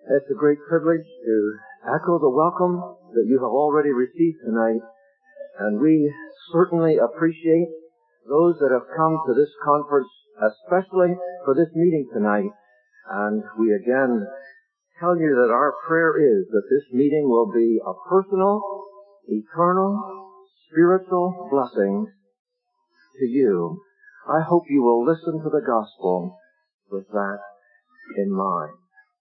It's a great privilege to echo the welcome that you have already received tonight, and we certainly appreciate those that have come to this conference, especially for this meeting tonight. And we again tell you that our prayer is that this meeting will be a personal, eternal, spiritual blessing to you. I hope you will listen to the gospel with that in mind.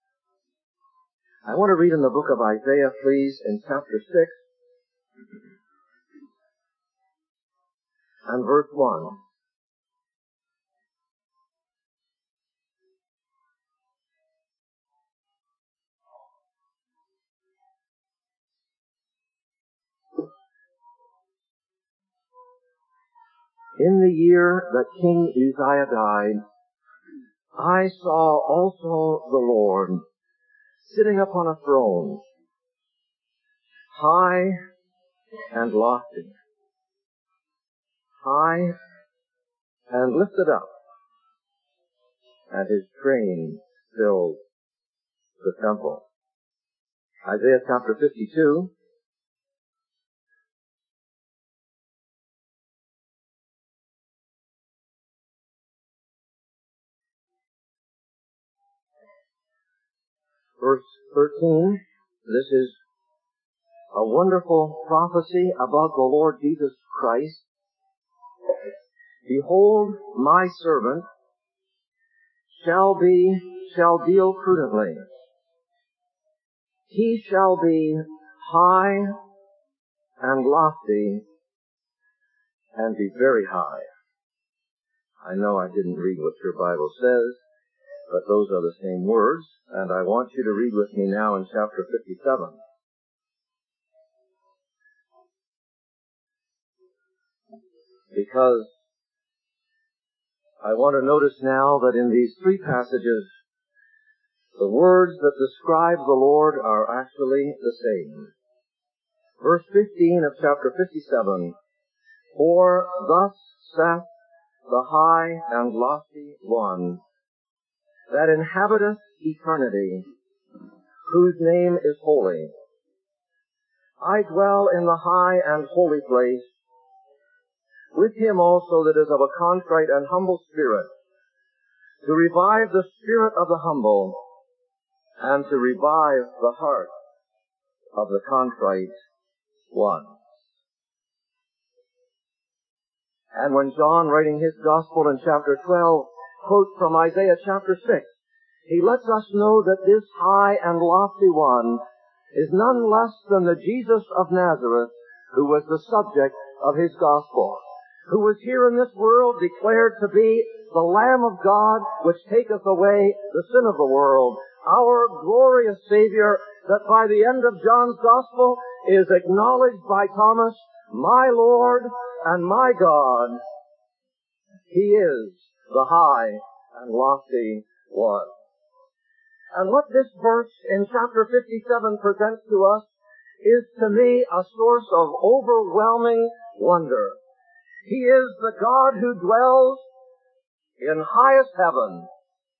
I want to read in the book of Isaiah, please, in chapter 6 and verse 1. In the year that King Uzziah died, I saw also the Lord sitting upon a throne, high and lofty, high and lifted up, and his train filled the temple. Isaiah chapter 52. Verse 13, this is a wonderful prophecy about the Lord Jesus Christ. Behold, my servant shall deal prudently. He shall be high and lofty and be very high. I know I didn't read what your Bible says, but those are the same words, and I want you to read with me now in chapter 57. Because I want to notice now that in these three passages, the words that describe the Lord are actually the same. Verse 15 of chapter 57, For thus saith the high and lofty one, that inhabiteth eternity, whose name is holy. I dwell in the high and holy place, with him also that is of a contrite and humble spirit, to revive the spirit of the humble, and to revive the heart of the contrite one. And when John, writing his gospel in chapter 12, quotes from Isaiah chapter 6, he lets us know that this high and lofty one is none less than the Jesus of Nazareth, who was the subject of his gospel, who was here in this world declared to be the Lamb of God, which taketh away the sin of the world, our glorious Savior, that by the end of John's gospel is acknowledged by Thomas, my Lord and my God. He is the high and lofty one. And what this verse in chapter 57 presents to us is to me a source of overwhelming wonder. He is the God who dwells in highest heaven.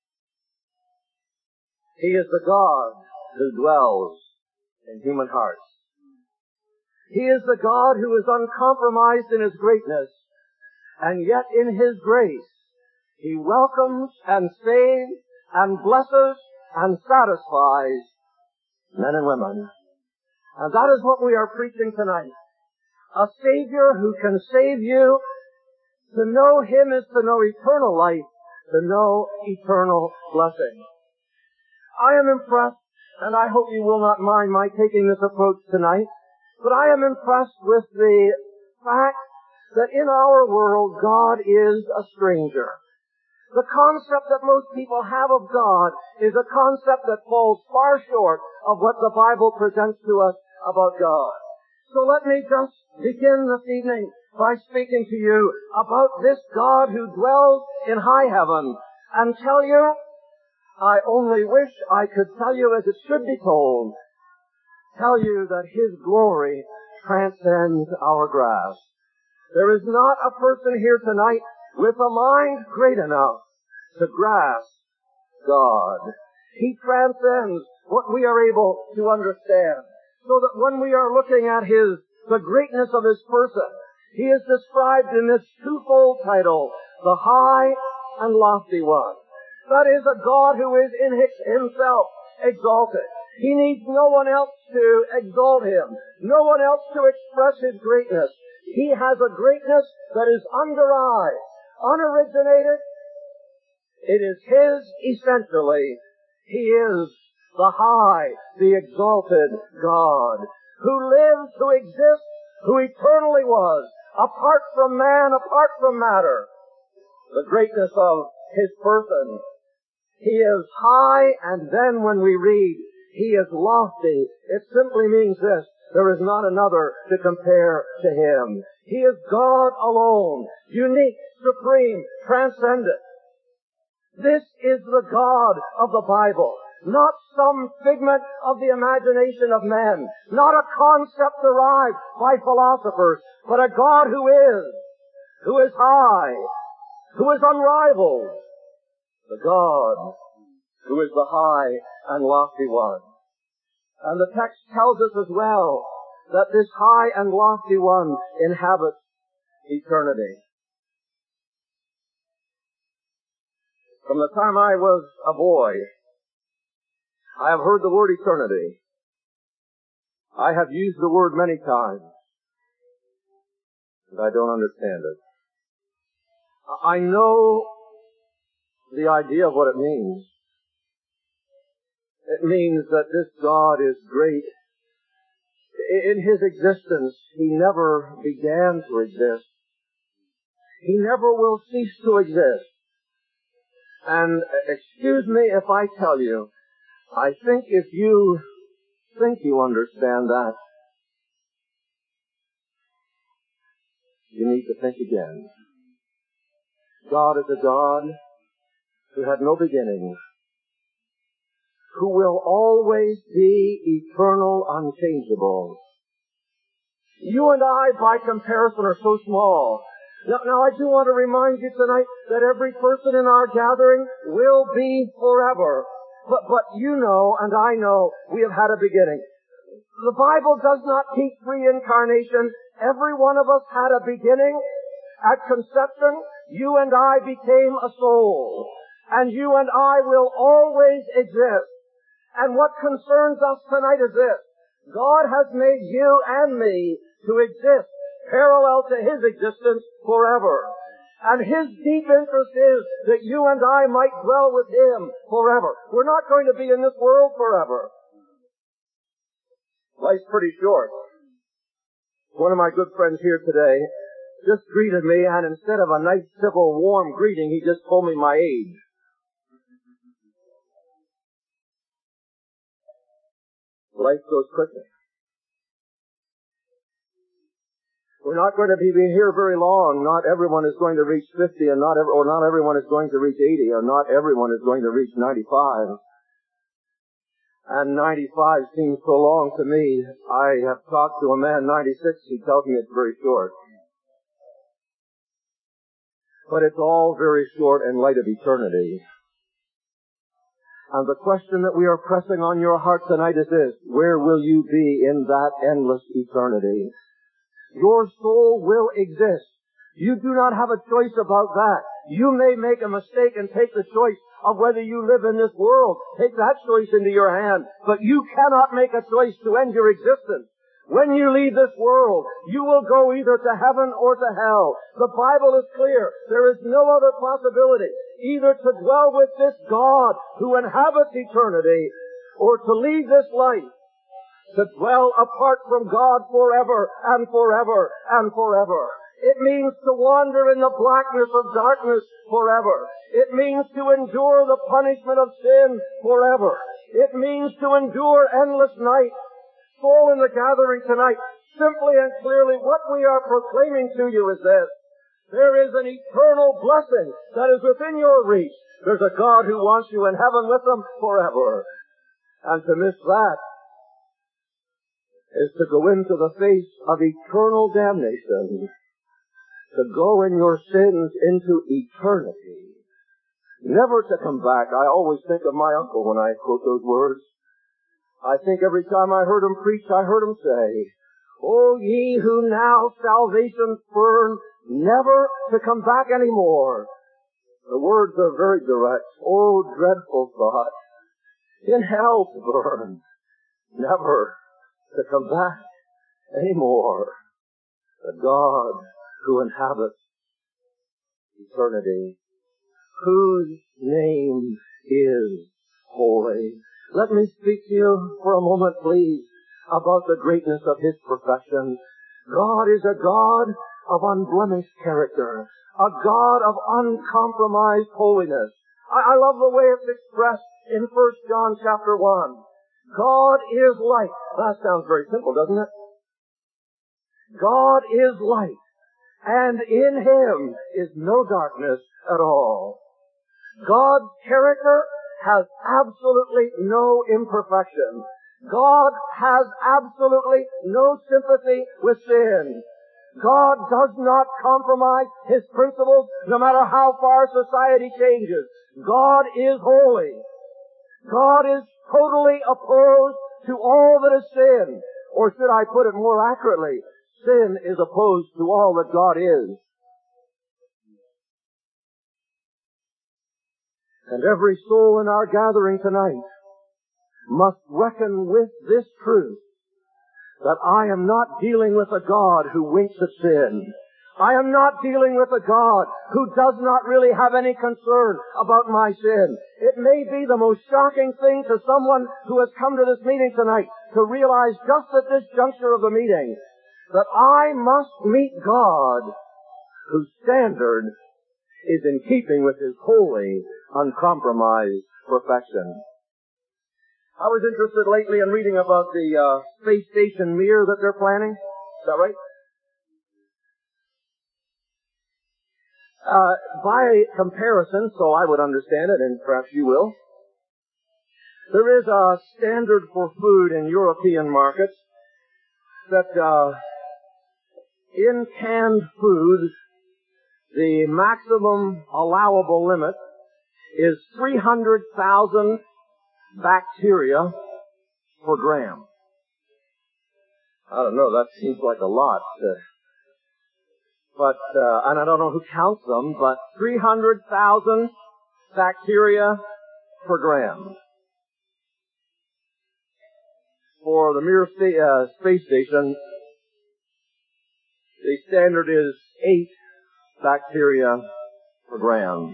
He is the God who dwells in human hearts. He is the God who is uncompromised in his greatness, and yet in his grace, he welcomes and saves and blesses and satisfies men and women. And that is what we are preaching tonight. A Savior who can save you. To know him is to know eternal life, to know eternal blessing. I am impressed, and I hope you will not mind my taking this approach tonight, but I am impressed with the fact that in our world, God is a stranger. The concept that most people have of God is a concept that falls far short of what the Bible presents to us about God. So let me just begin this evening by speaking to you about this God who dwells in high heaven, and tell you, I only wish I could tell you as it should be told, tell you that his glory transcends our grasp. There is not a person here tonight with a mind great enough to grasp God. He transcends what we are able to understand. So that when we are looking at the greatness of His person, He is described in this twofold title, the High and Lofty One. That is a God who is in Himself exalted. He needs no one else to exalt Him, no one else to express His greatness. He has a greatness that is underived, unoriginated. It is His essentially. He is the high, the exalted God, who lives, who exists, who eternally was, apart from man, apart from matter. The greatness of His person. He is high, and then when we read, He is lofty, it simply means this: there is not another to compare to Him. He is God alone, unique, supreme, transcendent. This is the God of the Bible, not some figment of the imagination of men, not a concept derived by philosophers, but a God who is high, who is unrivaled, the God who is the high and lofty one. And the text tells us as well that this high and lofty one inhabits eternity. From the time I was a boy, I have heard the word eternity. I have used the word many times, and I don't understand it. I know the idea of what it means. It means that this God is great. In His existence, He never began to exist. He never will cease to exist. And excuse me if I tell you, I think if you think you understand that, you need to think again. God is a God who had no beginning, who will always be eternal, unchangeable. You and I, by comparison, are so small. Now, I do want to remind you tonight that every person in our gathering will be forever. But you know, and I know, we have had a beginning. The Bible does not teach reincarnation. Every one of us had a beginning. At conception, you and I became a soul. And you and I will always exist. And what concerns us tonight is this: God has made you and me to exist parallel to His existence forever. And His deep interest is that you and I might dwell with Him forever. We're not going to be in this world forever. Life's pretty short. One of my good friends here today just greeted me, and instead of a nice, civil, warm greeting, he just told me my age. Life goes quickly. We're not going to be here very long. Not everyone is going to reach 50, and not everyone is going to reach 80, or not everyone is going to reach 95. And 95 seems so long to me. I have talked to a man, 96, he tells me it's very short. But it's all very short in light of eternity. And the question that we are pressing on your heart tonight is this: where will you be in that endless eternity? Your soul will exist. You do not have a choice about that. You may make a mistake and take the choice of whether you live in this world. Take that choice into your hand. But you cannot make a choice to end your existence. When you leave this world, you will go either to heaven or to hell. The Bible is clear. There is no other possibility. Either to dwell with this God who inhabits eternity, or to leave this life, to dwell apart from God forever and forever and forever. It means to wander in the blackness of darkness forever. It means to endure the punishment of sin forever. It means to endure endless night. Soul in the gathering tonight, simply and clearly, what we are proclaiming to you is this: there is an eternal blessing that is within your reach. There's a God who wants you in heaven with Him forever. And to miss that is to go into the face of eternal damnation, to go in your sins into eternity. never to come back. I always think of my uncle when I quote those words. I think every time I heard him preach, I heard him say, "O ye who now salvation spurn, never to come back anymore." The words are very direct. Oh, dreadful thought. In hell to burn, never to come back anymore. The God who inhabits eternity, whose name is holy. Let me speak to you for a moment, please, about the greatness of His perfection. God is a God of unblemished character, a God of uncompromised holiness. I love the way it's expressed in 1 John chapter 1. God is light. That sounds very simple, doesn't it? God is light, and in Him is no darkness at all. God's character has absolutely no imperfection. God has absolutely no sympathy with sin. God does not compromise His principles no matter how far society changes. God is holy. God is totally opposed to all that is sin. Or should I put it more accurately, sin is opposed to all that God is. And every soul in our gathering tonight must reckon with this truth, that I am not dealing with a God who winks at sin. I am not dealing with a God who does not really have any concern about my sin. It may be the most shocking thing to someone who has come to this meeting tonight to realize just at this juncture of the meeting that I must meet God whose standard is in keeping with His holy, uncompromised perfection. I was interested lately in reading about the space station Mir that they're planning. Is that right? By comparison, so I would understand it, and perhaps you will, there is a standard for food in European markets that in canned food, the maximum allowable limit is 300,000 bacteria per gram. I don't know, that seems like a lot. And I don't know who counts them, but 300,000 bacteria per gram. For the Mir space station, the standard is 8 bacteria per gram.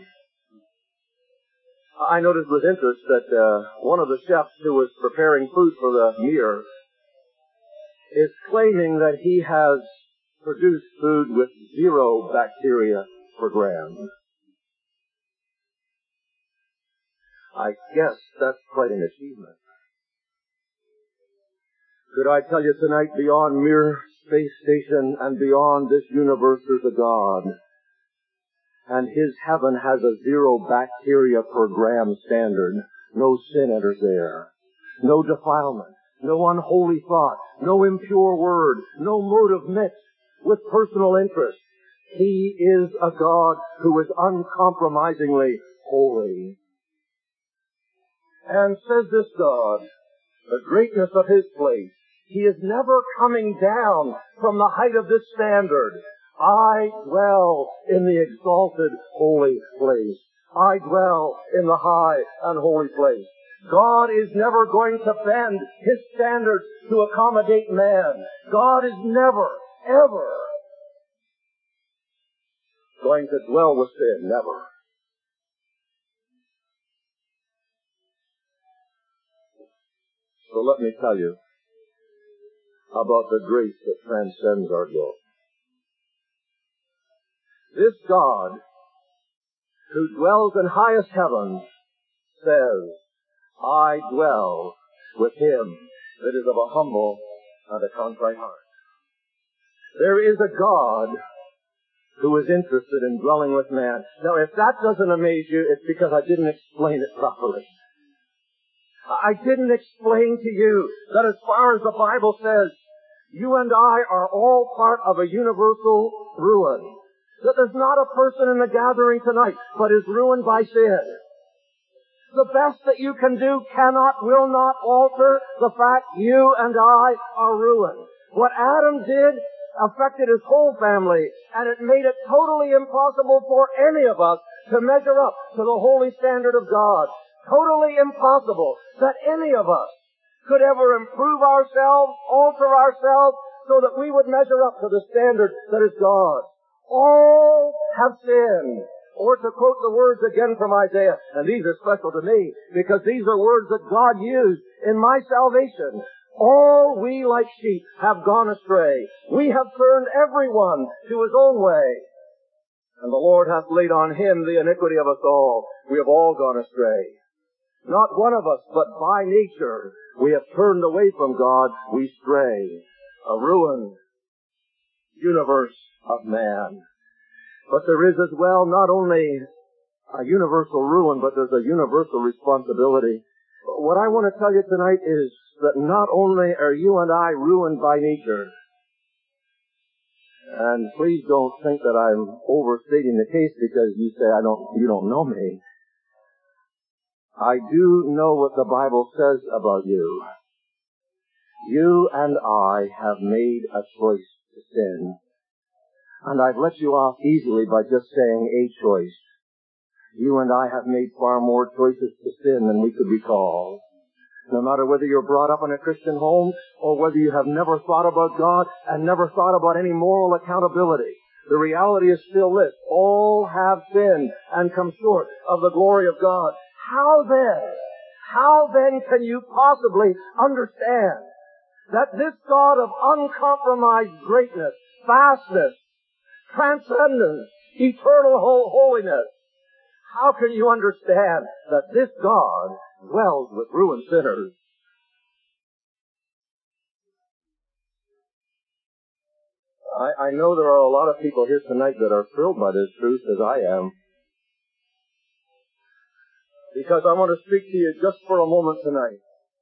I noticed with interest that one of the chefs who was preparing food for the Mir is claiming that he has produced food with 0 bacteria per gram. I guess that's quite an achievement. Could I tell you tonight, beyond Mir space station and beyond this universe, there's a God. And His heaven has a 0 bacteria per gram standard. No sin enters there. No defilement. No unholy thought. No impure word. No motive mixed with personal interest. He is a God who is uncompromisingly holy. And says this God, the greatness of His place, He is never coming down from the height of this standard. I dwell in the exalted holy place. I dwell in the high and holy place. God is never going to bend His standards to accommodate man. God is never, ever going to dwell with sin. Never. So let me tell you about the grace that transcends our guilt. This God, who dwells in highest heaven, says, I dwell with him that is of a humble and a contrite heart. There is a God who is interested in dwelling with man. Now, if that doesn't amaze you, it's because I didn't explain it properly. I didn't explain to you that as far as the Bible says, you and I are all part of a universal ruin. that there's not a person in the gathering tonight but is ruined by sin. The best that you can do will not alter the fact you and I are ruined. What Adam did affected his whole family, and it made it totally impossible for any of us to measure up to the holy standard of God. Totally impossible that any of us could ever improve ourselves, alter ourselves, so that we would measure up to the standard that is God. All have sinned. Or to quote the words again from Isaiah, and these are special to me, because these are words that God used in my salvation. All we like sheep have gone astray. We have turned everyone to his own way. And the Lord hath laid on him the iniquity of us all. We have all gone astray. Not one of us, but by nature, we have turned away from God. We stray. A ruined universe of man. But there is as well not only a universal ruin, but there's a universal responsibility. What I want to tell you tonight is that not only are you and I ruined by nature, and please don't think that I'm overstating the case because you say you don't know me. I do know what the Bible says about you. You and I have made a choice to sin. And I've let you off easily by just saying a choice. You and I have made far more choices to sin than we could recall. No matter whether you're brought up in a Christian home or whether you have never thought about God and never thought about any moral accountability, the reality is still this. All have sinned and come short of the glory of God. How then can you possibly understand that this God of uncompromised greatness, vastness, transcendence, eternal holiness, how can you understand that this God dwells with ruined sinners? I know there are a lot of people here tonight that are thrilled by this truth, as I am. Because I want to speak to you just for a moment tonight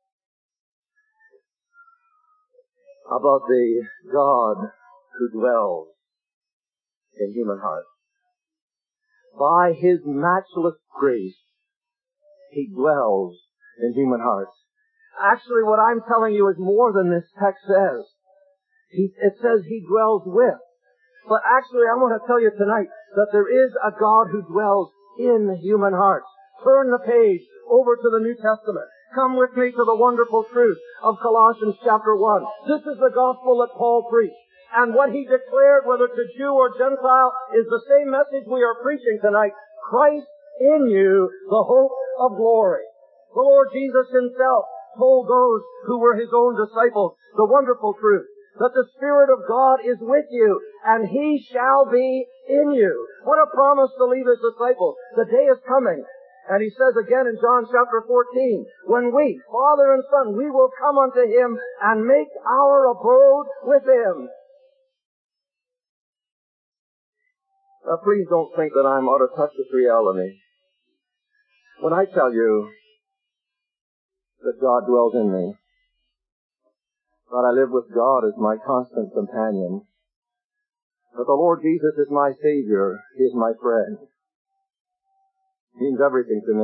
about the God who dwells in human hearts. By his matchless grace, he dwells in human hearts. Actually, what I'm telling you is more than this text says. It says he dwells with. But actually, I want to tell you tonight that there is a God who dwells in human hearts. Turn the page over to the New Testament. Come with me to the wonderful truth of Colossians chapter 1. This is the gospel that Paul preached. And what he declared, whether to Jew or Gentile, is the same message we are preaching tonight. Christ in you, the hope of glory. The Lord Jesus himself told those who were his own disciples the wonderful truth that the Spirit of God is with you, and he shall be in you. What a promise to leave his disciples. The day is coming. And he says again in John chapter 14, when we, Father and Son, we will come unto him and make our abode with him. Now, please don't think that I'm out of touch with reality. When I tell you that God dwells in me, that I live with God as my constant companion, that the Lord Jesus is my Savior, he is my friend, means everything to me.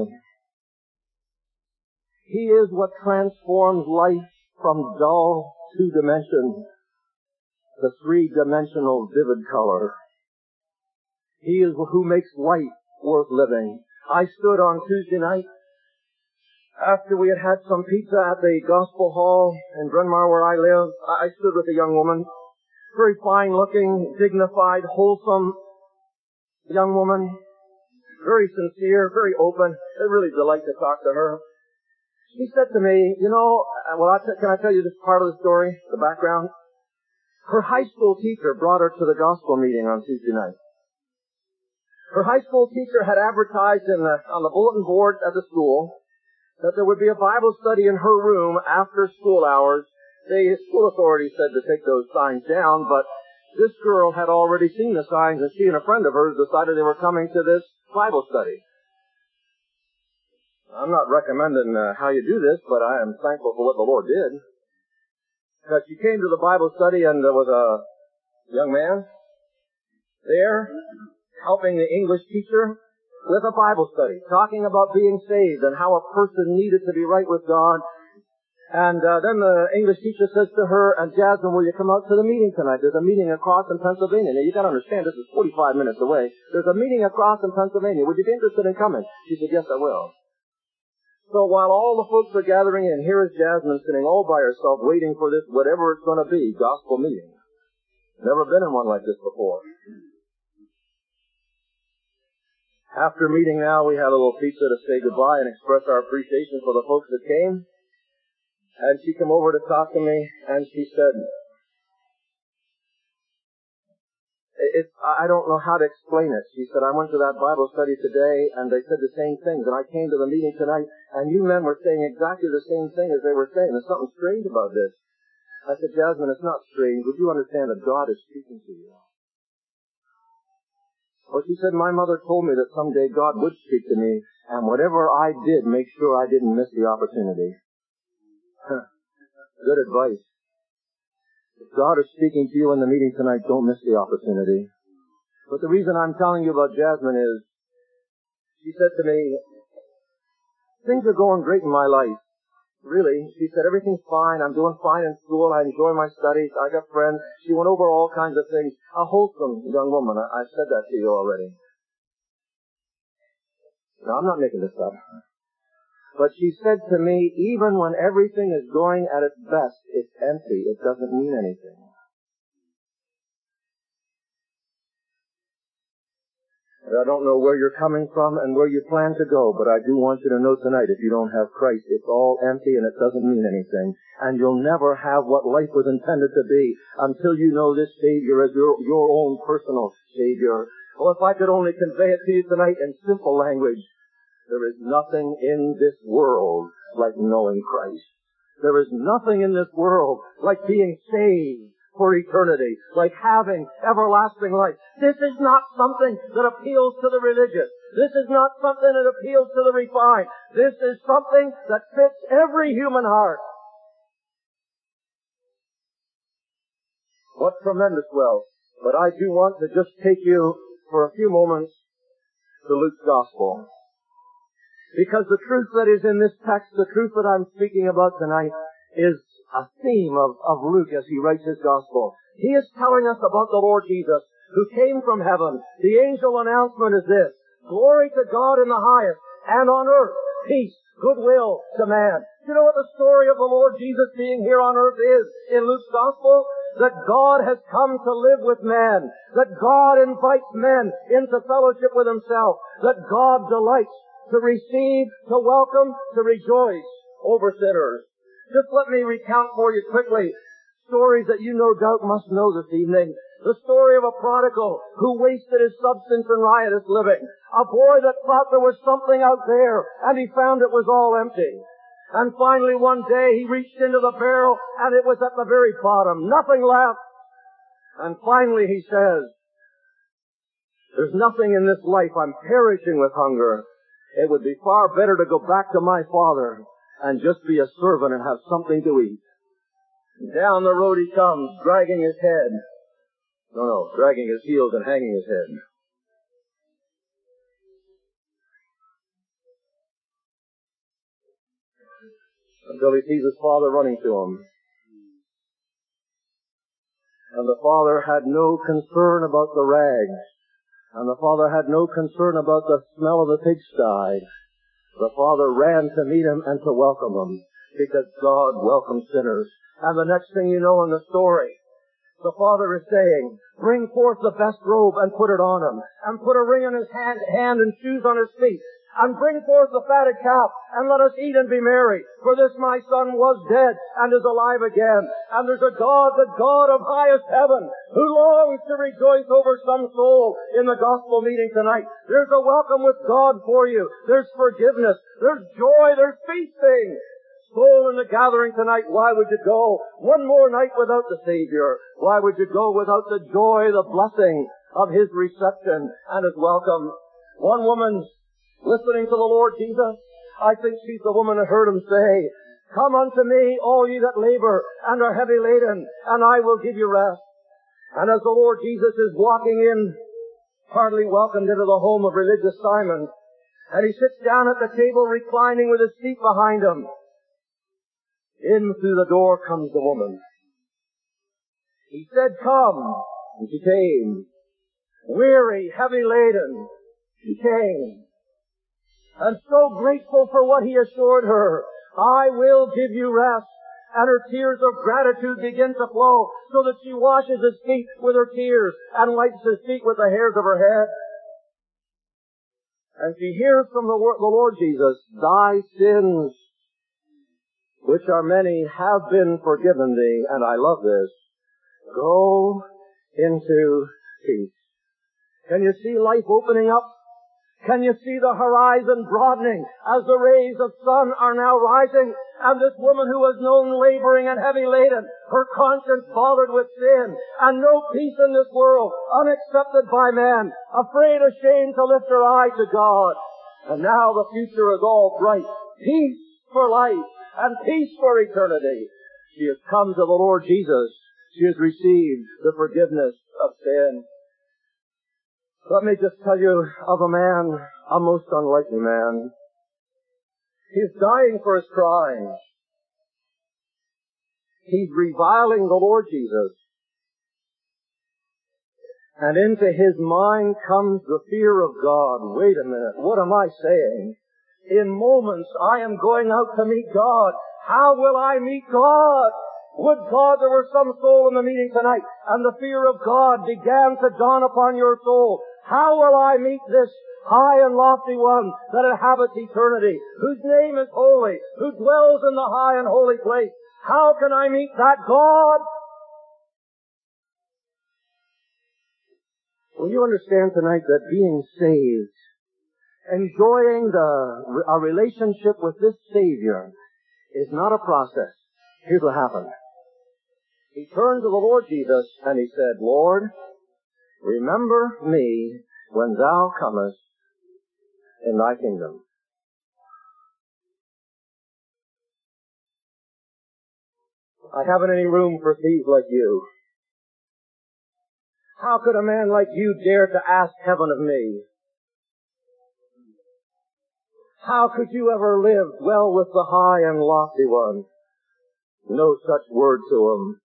He is what transforms life from dull two dimensions to three-dimensional vivid color. He is who makes life worth living. I stood on Tuesday night after we had had some pizza at the Gospel Hall in Bryn Mawr where I live. I stood with a young woman, very fine-looking, dignified, wholesome young woman, very sincere, very open. It was really a delight to talk to her. She said to me, can I tell you this part of the story, the background? Her high school teacher brought her to the gospel meeting on Tuesday night. Her high school teacher had advertised on the bulletin board at the school that there would be a Bible study in her room after school hours. The school authorities said to take those signs down, but this girl had already seen the signs, and she and a friend of hers decided they were coming to this Bible study. I'm not recommending how you do this, but I am thankful for what the Lord did. Because she came to the Bible study, and there was a young man there helping the English teacher with a Bible study, talking about being saved and how a person needed to be right with God. And then the English teacher says to her, and Jasmine, will you come out to the meeting tonight? There's a meeting across in Pennsylvania. Now, you got to understand, this is 45 minutes away. There's a meeting across in Pennsylvania. Would you be interested in coming? She said, yes, I will. So while all the folks are gathering in, here is Jasmine sitting all by herself waiting for this, whatever it's going to be, gospel meeting. Never been in one like this before. After meeting now, we had a little pizza to say goodbye and express our appreciation for the folks that came. And she came over to talk to me, and she said, I don't know how to explain it. She said, I went to that Bible study today, and they said the same things, and I came to the meeting tonight, and you men were saying exactly the same thing as they were saying. There's something strange about this. I said, Jasmine, it's not strange. Would you understand that God is speaking to you? Well, she said, my mother told me that someday God would speak to me, and whatever I did, make sure I didn't miss the opportunity. Good advice. If God is speaking to you in the meeting tonight, don't miss the opportunity. But the reason I'm telling you about Jasmine is, she said to me, things are going great in my life. Really, she said, everything's fine. I'm doing fine in school. I enjoy my studies. I got friends. She went over all kinds of things. A wholesome young woman. I've said that to you already. Now, I'm not making this up. But she said to me, even when everything is going at its best, it's empty. It doesn't mean anything. I don't know where you're coming from and where you plan to go, but I do want you to know tonight, if you don't have Christ, it's all empty and it doesn't mean anything. And you'll never have what life was intended to be until you know this Savior as your own personal Savior. Well, if I could only convey it to you tonight in simple language, there is nothing in this world like knowing Christ. There is nothing in this world like being saved for eternity, like having everlasting life. This is not something that appeals to the religious. This is not something that appeals to the refined. This is something that fits every human heart. What tremendous wealth. But I do want to just take you for a few moments to Luke's Gospel. Because the truth that is in this text, the truth that I'm speaking about tonight, is a theme of Luke as he writes his Gospel. He is telling us about the Lord Jesus, who came from heaven. The angel announcement is this: glory to God in the highest, and on earth, peace, goodwill to man. Do you know what the story of the Lord Jesus being here on earth is in Luke's Gospel? That God has come to live with men. That God invites men into fellowship with Himself. That God delights to receive, to welcome, to rejoice over sinners. Just let me recount for you quickly stories that you no doubt must know this evening. The story of a prodigal who wasted his substance in riotous living. A boy that thought there was something out there, and he found it was all empty. And finally one day he reached into the barrel, and it was at the very bottom. Nothing left. And finally he says, there's nothing in this life. I'm perishing with hunger. It would be far better to go back to my father and just be a servant and have something to eat. Down the road he comes, dragging his head. Dragging his heels and hanging his head. Until he sees his father running to him. And the father had no concern about the rags. And the father had no concern about the smell of the pigsty. The father ran to meet him and to welcome him, because God welcomes sinners. And the next thing you know in the story, the father is saying, bring forth the best robe and put it on him, and put a ring on his hand and shoes on his feet, and bring forth the fatted calf, and let us eat and be merry. For this my son was dead and is alive again. And there's a God, the God of highest heaven, who longs to rejoice over some soul in the gospel meeting tonight. There's a welcome with God for you. There's forgiveness. There's joy. There's feasting. Soul in the gathering tonight, why would you go one more night without the Savior? Why would you go without the joy, the blessing of His reception and His welcome? One woman's listening to the Lord Jesus. I think she's the woman that heard Him say, come unto me, all ye that labor and are heavy laden, and I will give you rest. And as the Lord Jesus is walking in heartily welcomed into the home of religious Simon. And he sits down at the table reclining with his feet behind him. In through the door comes the woman. He said, "Come." And she came. Weary, heavy laden, she came. And so grateful for what he assured her, "I will give you rest." And her tears of gratitude begin to flow so that she washes his feet with her tears and wipes his feet with the hairs of her head. And she hears from the Lord Jesus, "Thy sins, which are many, have been forgiven thee." And I love this. Go into peace. Can you see life opening up? Can you see the horizon broadening as the rays of sun are now rising? And this woman who was known laboring and heavy laden, her conscience bothered with sin, and no peace in this world, unaccepted by men, afraid, ashamed to lift her eye to God. And now the future is all bright. Peace for life and peace for eternity. She has come to the Lord Jesus. She has received the forgiveness of sin. Let me just tell you of a man, a most unlikely man. He's dying for his crimes. He's reviling the Lord Jesus. And into his mind comes the fear of God. Wait a minute, what am I saying? In moments I am going out to meet God. How will I meet God? Would God there were some soul in the meeting tonight and the fear of God began to dawn upon your soul. How will I meet this high and lofty one that inhabits eternity, whose name is holy, who dwells in the high and holy place? How can I meet that God? Will you understand tonight that being saved, enjoying a relationship with this Savior, is not a process? Here's what happened. He turned to the Lord Jesus and he said, "Lord, remember me when thou comest in thy kingdom." I haven't any room for thieves like you. How could a man like you dare to ask heaven of me? How could you ever live well with the high and lofty one? No such word to him.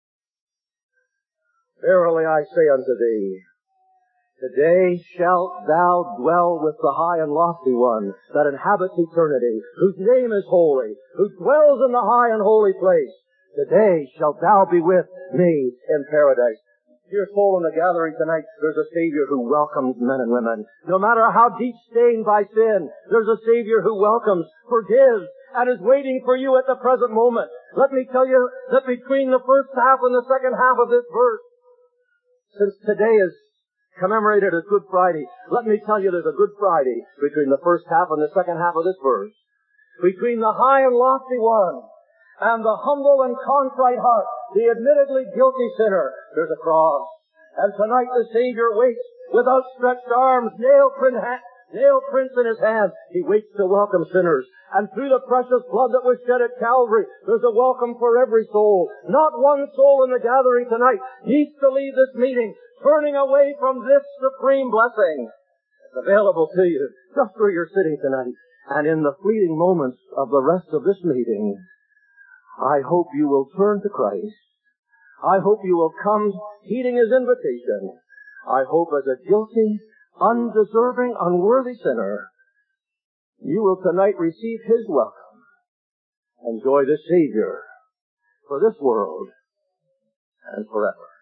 Verily I say unto thee, today shalt thou dwell with the high and lofty one that inhabits eternity, whose name is holy, who dwells in the high and holy place. Today shalt thou be with me in paradise. Dear soul in the gathering tonight, there's a Savior who welcomes men and women. No matter how deep stained by sin, there's a Savior who welcomes, forgives, and is waiting for you at the present moment. Let me tell you that between the first half and the second half of this verse, since today is commemorated as Good Friday, let me tell you there's a Good Friday between the first half and the second half of this verse. Between the high and lofty one and the humble and contrite heart, the admittedly guilty sinner, there's a cross. And tonight the Savior waits with outstretched arms, nail prints in his hand. He waits to welcome sinners. And through the precious blood that was shed at Calvary, there's a welcome for every soul. Not one soul in the gathering tonight needs to leave this meeting turning away from this supreme blessing. It's available to you just where you're sitting tonight. And in the fleeting moments of the rest of this meeting, I hope you will turn to Christ. I hope you will come heeding His invitation. I hope as a guilty, undeserving, unworthy sinner, you will tonight receive His welcome. Enjoy the Savior for this world and forever.